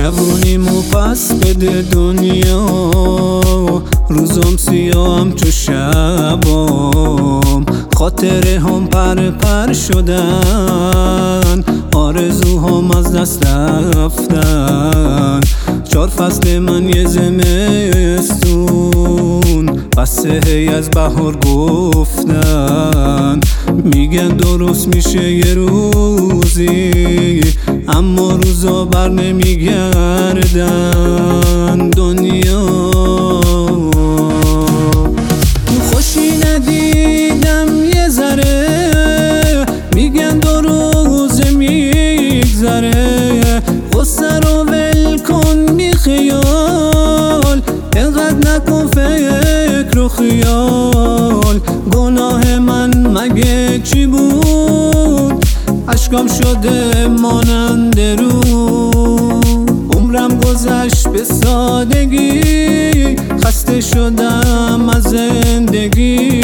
جوونیمو پس بده دنیا، روزم سیاهم چو شبام، خاطره هم پر شدن، آرزوهام از دست رفتن. 4 فصل من یه زمستون، قصه هی از بهار گفتن. میگن درست میشه یه روزی، اما روزا بر نمیگردن. دنیا خوشی ندیدم یه ذره، میگن 2 روز میگذره. غصه رو ول کن بی خیال، اینقدر نکن فکر و خیال. گناه من مگه چی بود؟ اشکام شده مانند رود، عمرم گذشت به سادگی، خسته شدم از زندگی.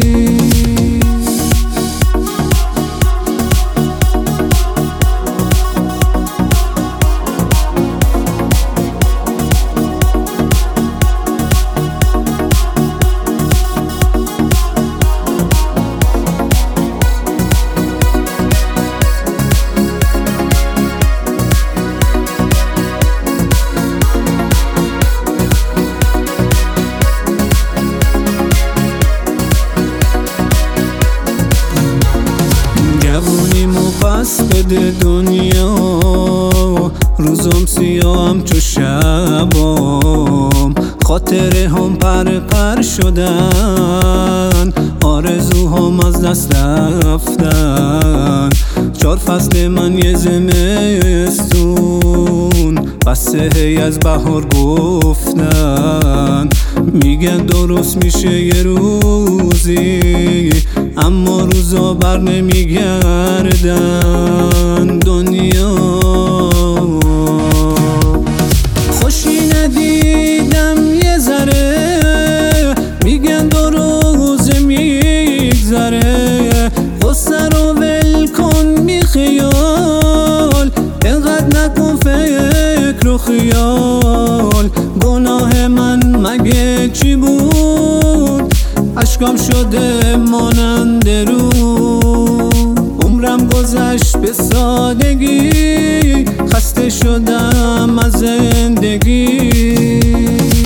جوونیمو پس بده دنیا، روزم سیاهم چو شبام، خاطره هم پر شدن، آرزوهام از دست رفتن. 4 فصل من یه زمستون، قصه هی از بهار گفتن. میگن درست میشه یه روزی، اما روزا بر نمیگردن. دنیا خوشی ندیدم یه ذره، میگن 2 روز میگذره. غصه رو ول کن بی خیال، اینقدر نکن فکر و خیال. گناه من مگه چی بود؟ اشکام شده مانند رود، عمرم گذشت به سادگی، خسته شدم از زندگی.